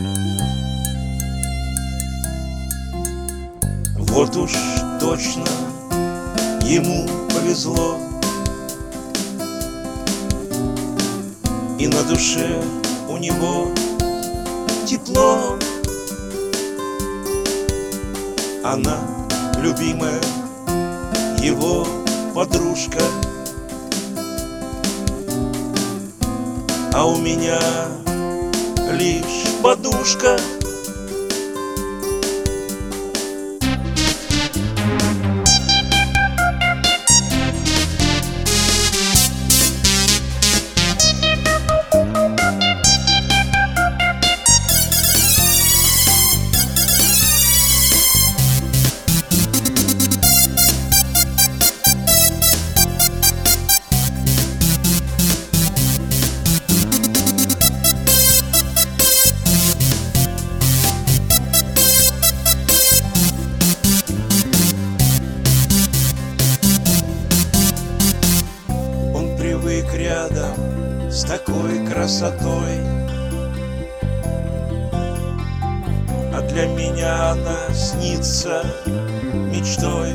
Вот уж точно ему повезло, и на душе у него тепло. Она любимая его подружка, а у меня лишь подушка. Привык рядом с такой красотой, а для меня она снится мечтой.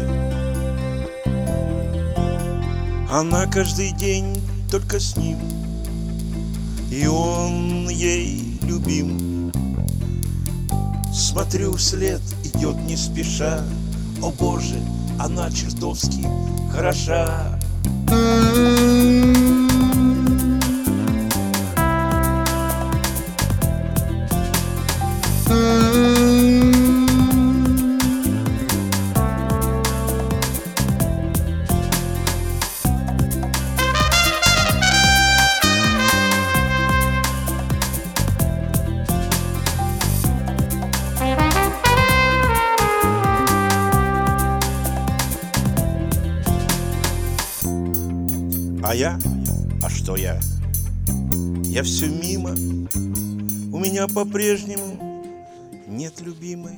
Она каждый день только с ним, и он ей любим. Смотрю вслед, идет не спеша. О Боже, она чертовски хороша. А что я? Я все мимо, у меня по-прежнему нет любимой.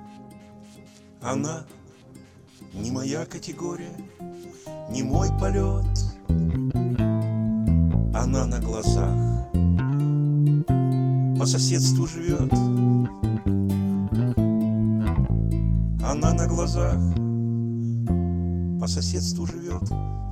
Она не моя категория, не мой полет. Она на глазах по соседству живет. Она на глазах по соседству живет.